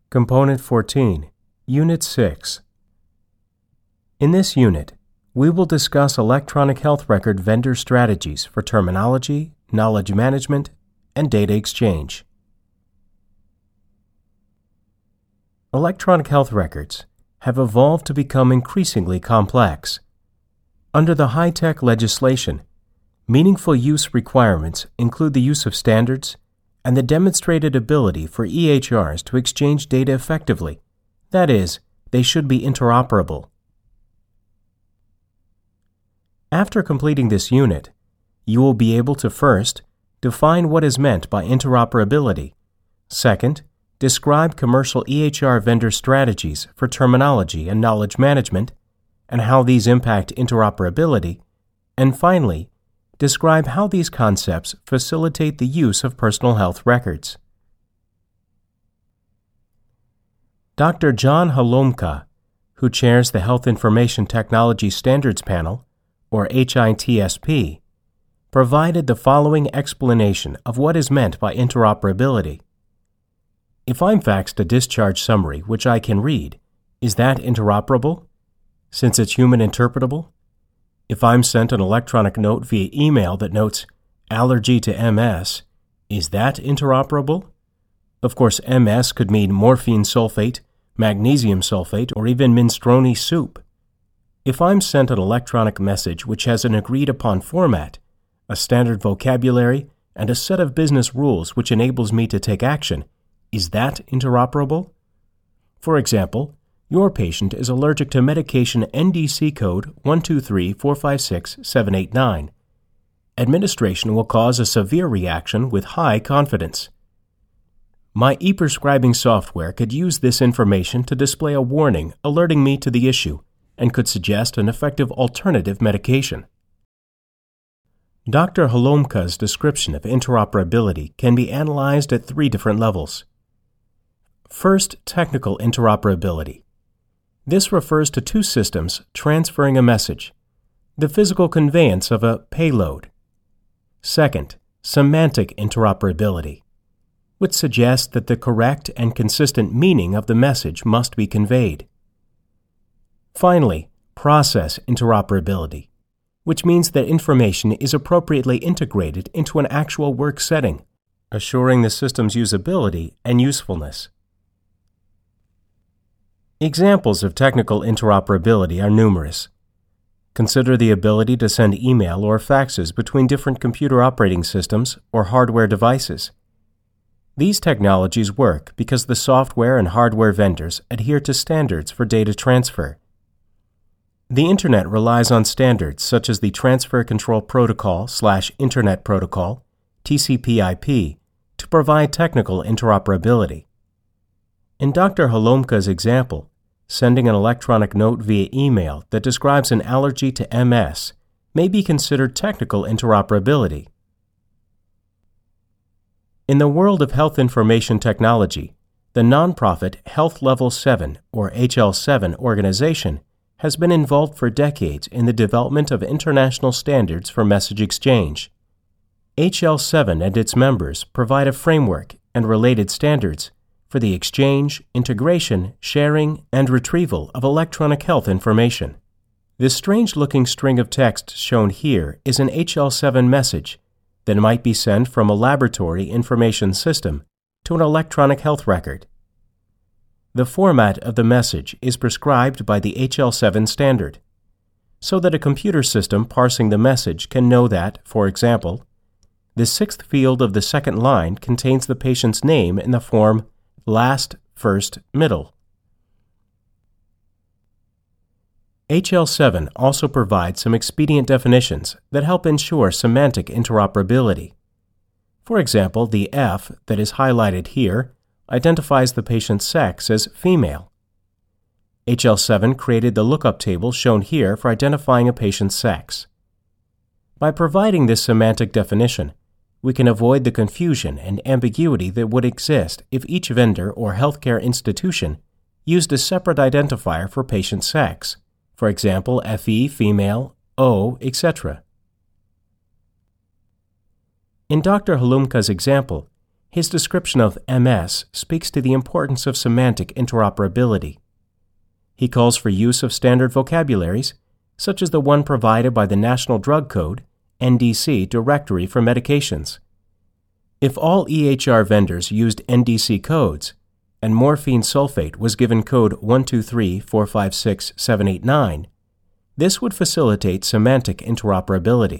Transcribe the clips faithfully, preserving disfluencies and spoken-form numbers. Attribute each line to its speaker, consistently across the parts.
Speaker 1: Component fourteen, Unit six. In this unit, we will discuss electronic health record vendor strategies for terminology, knowledge management, and data exchange. Electronic health records have evolved to become increasingly complex. Under the high-tech legislation, meaningful use requirements include the use of standards and the demonstrated ability for E H Rs to exchange data effectively. That is, they should be interoperable. After completing this unit, you will be able to first, define what is meant by interoperability. Second, describe commercial E H R vendor strategies for terminology and knowledge management, and how these impact interoperability. And finally, describe how these concepts facilitate the use of personal health records. Doctor John Holomka, who chairs the Health Information Technology Standards Panel, or H I T S P, provided the following explanation of what is meant by interoperability. If I'm faxed a discharge summary which I can read, is that interoperable, since it's human interpretable? If I'm sent an electronic note via email that notes allergy to M S, is that interoperable? Of course, M S could mean morphine sulfate, magnesium sulfate, or even minestrone soup. If I'm sent an electronic message which has an agreed-upon format, a standard vocabulary, and a set of business rules which enables me to take action, is that interoperable? For example, your patient is allergic to medication N D C code one two three four five six seven eight nine. Administration will cause a severe reaction with high confidence. My e-prescribing software could use this information to display a warning alerting me to the issue and could suggest an effective alternative medication. Doctor Holomka's description of interoperability can be analyzed at three different levels. First, technical interoperability. This refers to two systems transferring a message, the physical conveyance of a payload. Second, semantic interoperability, which suggests that the correct and consistent meaning of the message must be conveyed. Finally, process interoperability, which means that information is appropriately integrated into an actual work setting, assuring the system's usability and usefulness. Examples of technical interoperability are numerous. Consider the ability to send email or faxes between different computer operating systems or hardware devices. These technologies work because the software and hardware vendors adhere to standards for data transfer. The Internet relies on standards such as the Transfer Control Protocol slash Internet Protocol, T C P I P, to provide technical interoperability. In Doctor Holomka's example, sending an electronic note via email that describes an allergy to M S may be considered technical interoperability. In the world of health information technology, the nonprofit Health Level seven, or H L seven organization has been involved for decades in the development of international standards for message exchange. H L seven and its members provide a framework and related standards for the exchange, integration, sharing, and retrieval of electronic health information. This strange-looking string of text shown here is an H L seven message that might be sent from a laboratory information system to an electronic health record. The format of the message is prescribed by the H L seven standard, so that a computer system parsing the message can know that, for example, the sixth field of the second line contains the patient's name in the form last, first, middle. H L seven also provides some expedient definitions that help ensure semantic interoperability. For example, the F that is highlighted here identifies the patient's sex as female. H L seven created the lookup table shown here for identifying a patient's sex. By providing this semantic definition, we can avoid the confusion and ambiguity that would exist if each vendor or healthcare institution used a separate identifier for patient sex, for example, F E, female, O, et cetera. In Doctor Holomka's example, His description of M S speaks to the importance of semantic interoperability. He calls for use of standard vocabularies, such as the one provided by the National Drug Code, N D C Directory for Medications. If all E H R vendors used N D C codes, and morphine sulfate was given code one two three four five six seven eight nine, this would facilitate semantic interoperability.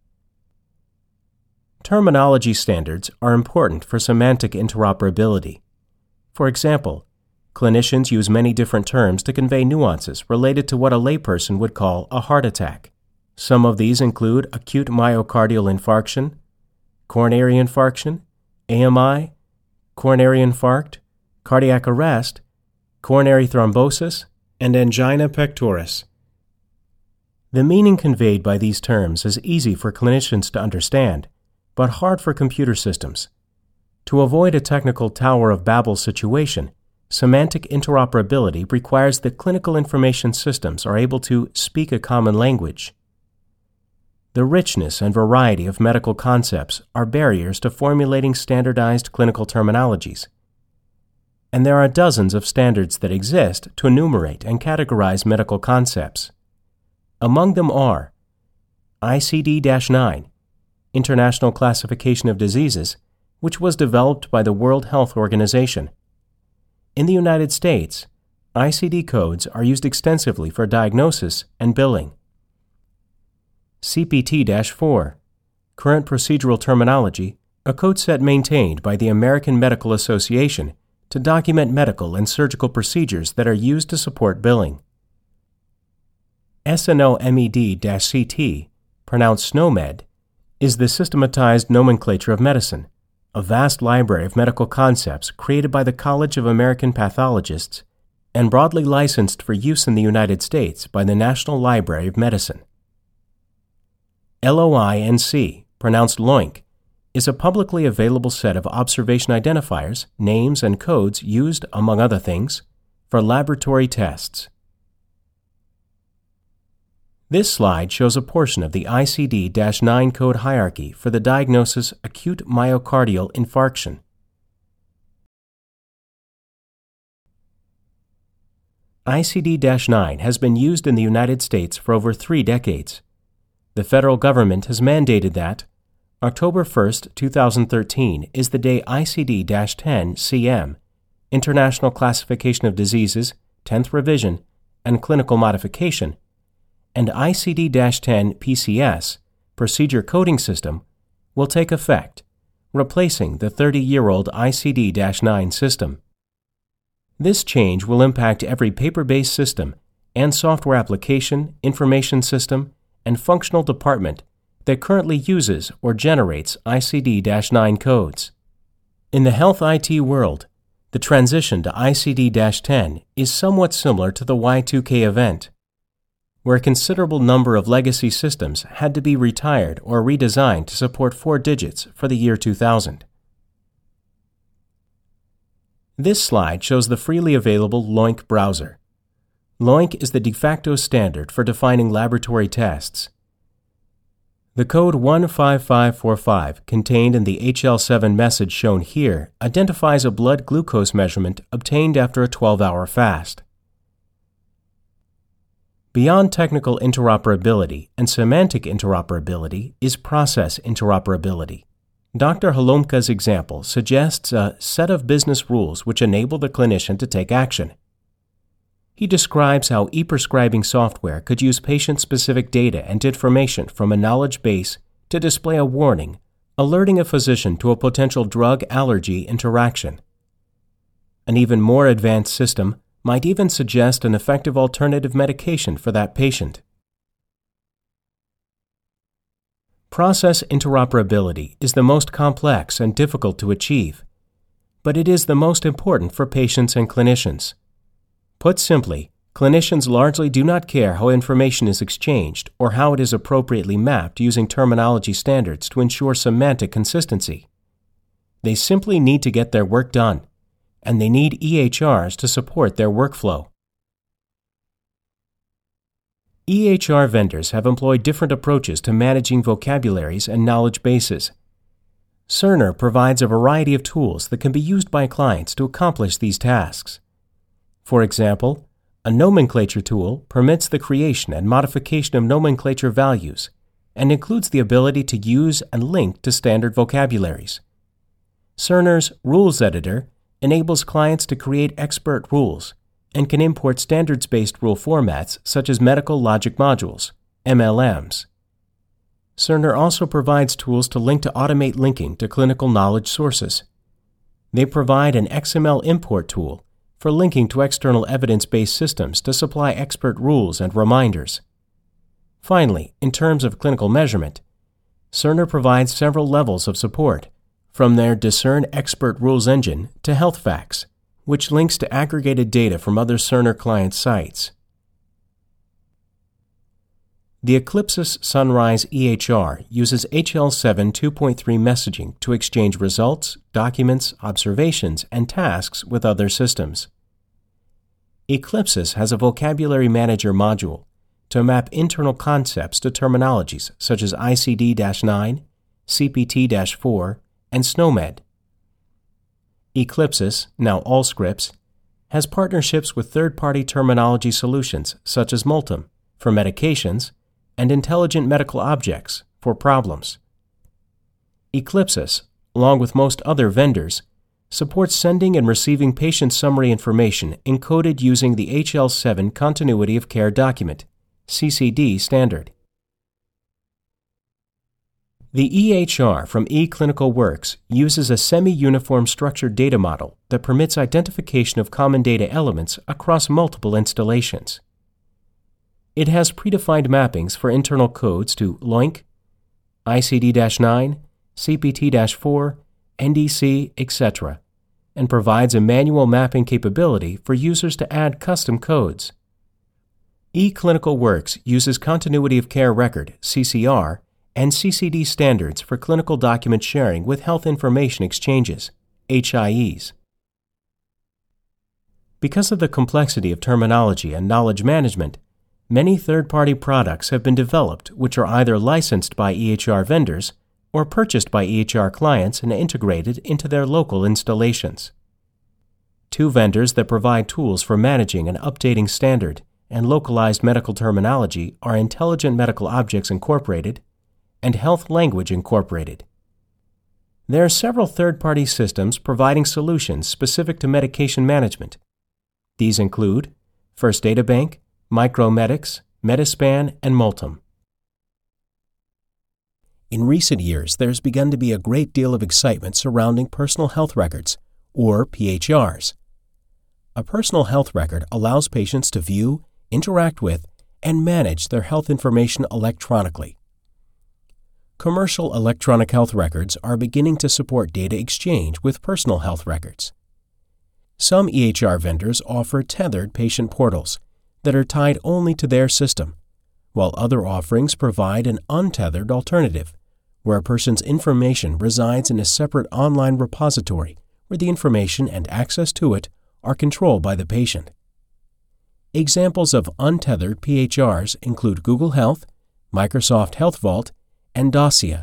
Speaker 1: Terminology standards are important for semantic interoperability. For example, clinicians use many different terms to convey nuances related to what a layperson would call a heart attack. Some of these include acute myocardial infarction, coronary infarction, A M I, coronary infarct, cardiac arrest, coronary thrombosis, and angina pectoris. The meaning conveyed by these terms is easy for clinicians to understand, but hard for computer systems. To avoid a technical Tower of Babel situation, semantic interoperability requires that clinical information systems are able to speak a common language. The richness and variety of medical concepts are barriers to formulating standardized clinical terminologies, and there are dozens of standards that exist to enumerate and categorize medical concepts. Among them are I C D nine, International Classification of Diseases, which was developed by the World Health Organization. In the United States, I C D codes are used extensively for diagnosis and billing. C P T four, Current Procedural Terminology, a code set maintained by the American Medical Association to document medical and surgical procedures that are used to support billing. S N O M E D C T, pronounced SNOMED, is the systematized nomenclature of medicine, a vast library of medical concepts created by the College of American Pathologists and broadly licensed for use in the United States by the National Library of Medicine. L O I N C, pronounced LOINC, is a publicly available set of observation identifiers, names, and codes used, among other things, for laboratory tests. This slide shows a portion of the I C D nine code hierarchy for the diagnosis acute myocardial infarction. I C D nine has been used in the United States for over three decades. The federal government has mandated that October first, two thousand thirteen is the day I C D ten C M, International Classification of Diseases, tenth Revision, and Clinical Modification, and I C D ten P C S, Procedure Coding System, will take effect, replacing the thirty-year-old I C D nine system. This change will impact every paper-based system and software application, information system, and functional department that currently uses or generates I C D nine codes. In the health I T world, the transition to I C D ten is somewhat similar to the Y two K event, where a considerable number of legacy systems had to be retired or redesigned to support four digits for the year two thousand. This slide shows the freely available LOINC browser. LOINC is the de facto standard for defining laboratory tests. The code one five five four five contained in the H L seven message shown here identifies a blood glucose measurement obtained after a twelve-hour fast. Beyond technical interoperability and semantic interoperability is process interoperability. Doctor Holomka's example suggests a set of business rules which enable the clinician to take action. He describes how e-prescribing software could use patient-specific data and information from a knowledge base to display a warning, alerting a physician to a potential drug allergy interaction. An even more advanced system might even suggest an effective alternative medication for that patient. Process interoperability is the most complex and difficult to achieve, but it is the most important for patients and clinicians. Put simply, clinicians largely do not care how information is exchanged or how it is appropriately mapped using terminology standards to ensure semantic consistency. They simply need to get their work done, and they need E H Rs to support their workflow. E H R vendors have employed different approaches to managing vocabularies and knowledge bases. Cerner provides a variety of tools that can be used by clients to accomplish these tasks. For example, a nomenclature tool permits the creation and modification of nomenclature values and includes the ability to use and link to standard vocabularies. Cerner's Rules Editor enables clients to create expert rules and can import standards-based rule formats such as medical logic modules, M L Ms. Cerner also provides tools to link to automate linking to clinical knowledge sources. They provide an X M L import tool for linking to external evidence-based systems to supply expert rules and reminders. Finally, in terms of clinical measurement, Cerner provides several levels of support, from their Discern Expert Rules engine to HealthFacts, which links to aggregated data from other Cerner client sites. The Eclipsys Sunrise E H R uses H L seven two point three messaging to exchange results, documents, observations, and tasks with other systems. Eclipsys has a vocabulary manager module to map internal concepts to terminologies such as I C D nine, C P T four, and SNOMED. Eclipsys, now Allscripts, has partnerships with third-party terminology solutions such as Multum for medications and Intelligent Medical Objects for problems. Eclipsys, along with most other vendors, supports sending and receiving patient summary information encoded using the H L seven Continuity of Care Document, C C D standard. The E H R from eClinicalWorks uses a semi-uniform structured data model that permits identification of common data elements across multiple installations. It has predefined mappings for internal codes to LOINC, I C D nine, C P T four, N D C, et cetera, and provides a manual mapping capability for users to add custom codes. eClinicalWorks uses Continuity of Care Record, C C R, and C C D standards for clinical document sharing with health information exchanges, H I Es. Because of the complexity of terminology and knowledge management, many third-party products have been developed which are either licensed by E H R vendors or purchased by E H R clients and integrated into their local installations. Two vendors that provide tools for managing and updating standard and localized medical terminology are Intelligent Medical Objects Incorporated and Health Language Incorporated. There are several third-party systems providing solutions specific to medication management. These include First Data Bank, Micromedics, Metaspan, and Multum. In recent years, there has begun to be a great deal of excitement surrounding personal health records, or P H Rs. A personal health record allows patients to view, interact with, and manage their health information electronically. Commercial electronic health records are beginning to support data exchange with personal health records. Some E H R vendors offer tethered patient portals that are tied only to their system, while other offerings provide an untethered alternative, where a person's information resides in a separate online repository where the information and access to it are controlled by the patient. Examples of untethered P H Rs include Google Health, Microsoft Health Vault, and Dossier.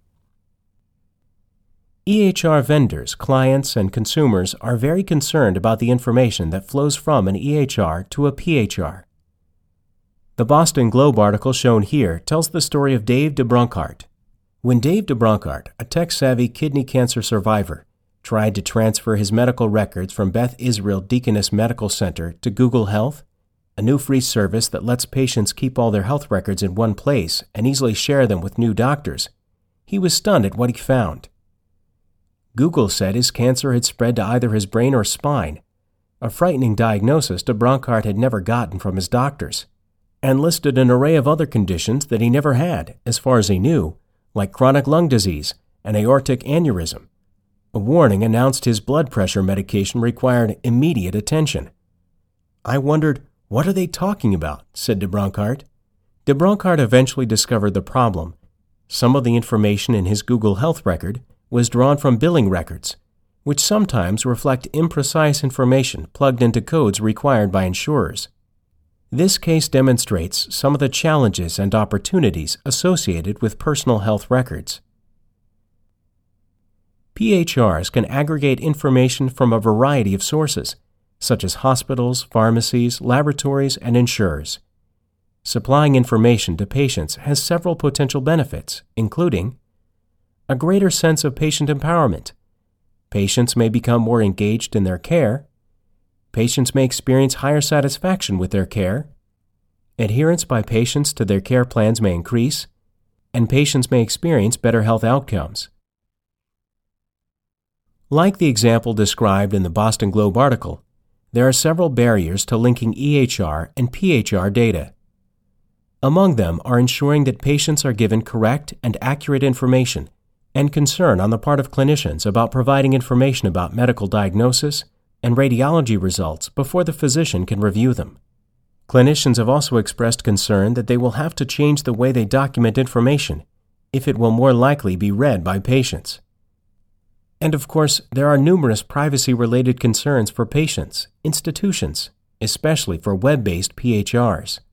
Speaker 1: E H R vendors, clients, and consumers are very concerned about the information that flows from an E H R to a P H R. The Boston Globe article shown here tells the story of Dave DeBronkart. When Dave DeBronkart, a tech-savvy kidney cancer survivor, tried to transfer his medical records from Beth Israel Deaconess Medical Center to Google Health, a new free service that lets patients keep all their health records in one place and easily share them with new doctors, he was stunned at what he found. Google said his cancer had spread to either his brain or spine, a frightening diagnosis DeBronkart had never gotten from his doctors, and listed an array of other conditions that he never had, as far as he knew, like chronic lung disease and aortic aneurysm. A warning announced his blood pressure medication required immediate attention. I wondered, what are they talking about? Said DeBronkart. DeBronkart eventually discovered the problem. Some of the information in his Google Health record was drawn from billing records, which sometimes reflect imprecise information plugged into codes required by insurers. This case demonstrates some of the challenges and opportunities associated with personal health records. P H Rs can aggregate information from a variety of sources, such as hospitals, pharmacies, laboratories, and insurers. Supplying information to patients has several potential benefits, including a greater sense of patient empowerment. Patients may become more engaged in their care. Patients may experience higher satisfaction with their care. Adherence by patients to their care plans may increase, and patients may experience better health outcomes. Like the example described in the Boston Globe article, there are several barriers to linking E H R and P H R data. Among them are ensuring that patients are given correct and accurate information and concern on the part of clinicians about providing information about medical diagnosis and radiology results before the physician can review them. Clinicians have also expressed concern that they will have to change the way they document information if it will more likely be read by patients. And of course, there are numerous privacy-related concerns for patients, institutions, especially for web-based P H Rs.